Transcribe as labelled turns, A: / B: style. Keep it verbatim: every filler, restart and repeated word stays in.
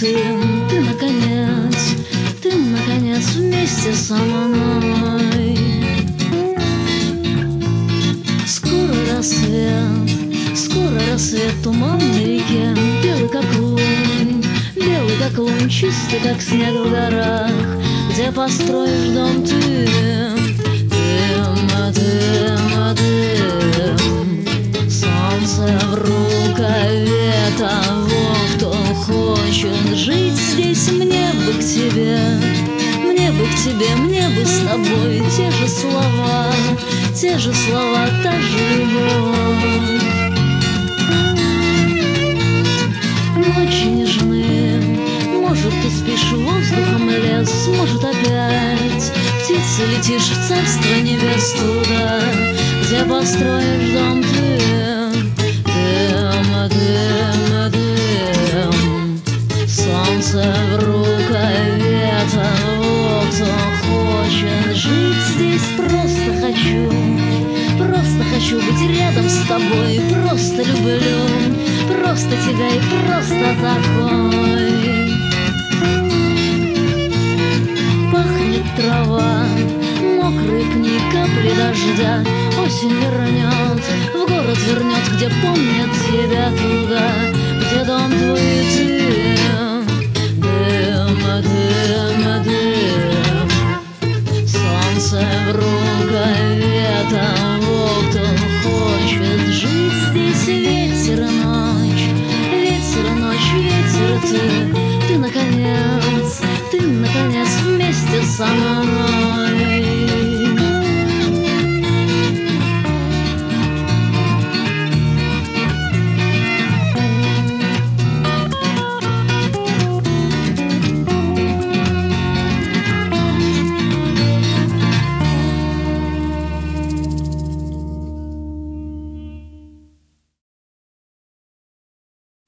A: ты, ты наконец, ты наконец вместе со мной. Скоро рассвет, скоро рассвет, туман на реке, белый как лунь, белый как лунь, чистый как снег в горах, где построишь дом ты. Дым, дым, дым, солнце в рукаве того, кто хочет жить здесь. Мне бы к тебе, мне бы к тебе, мне бы с тобой те же слова, те же слова, та же любовь. Ночи нежны, может, ты спишь воздухом лес, может, опять птица летишь в царство небес, туда, где построишь дом ты. Дым, дым, дым, солнце в рукаве того, кто хочет жить здесь. Просто хочу, просто хочу быть рядом с тобой, просто люблю, просто тебя и просто такой. Пахнет трава, мокрые пни, капли дождя. Осень вернет, в город вернет, где помнят тебя, туда, где дом твой и ты. Дым, дым, дым, солнце в рукаве того, кто хочет жить здесь. Ветер и ночь, ветер и ночь, ветер и ты. Ты наконец, ты наконец вместе со мной.